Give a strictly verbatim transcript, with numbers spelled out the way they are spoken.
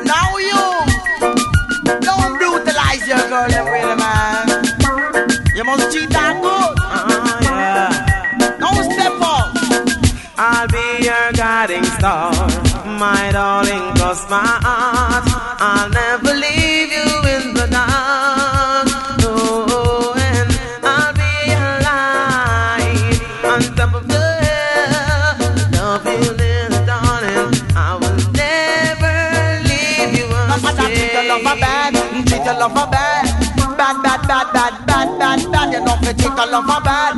Now you don't brutalize your girl, you really, man. You must treat her good. Uh, yeah. Don't step up. I'll be your guiding star, my darling, cause my heart, I'll never leave you in the dark. Oh, and I'll be alive on top of the hill. Love you, little darling, I will never leave you astray. Treat your lover bad, treat your lover bad. Bad, bad, bad, bad, bad, bad, bad. You know, treat your lover bad.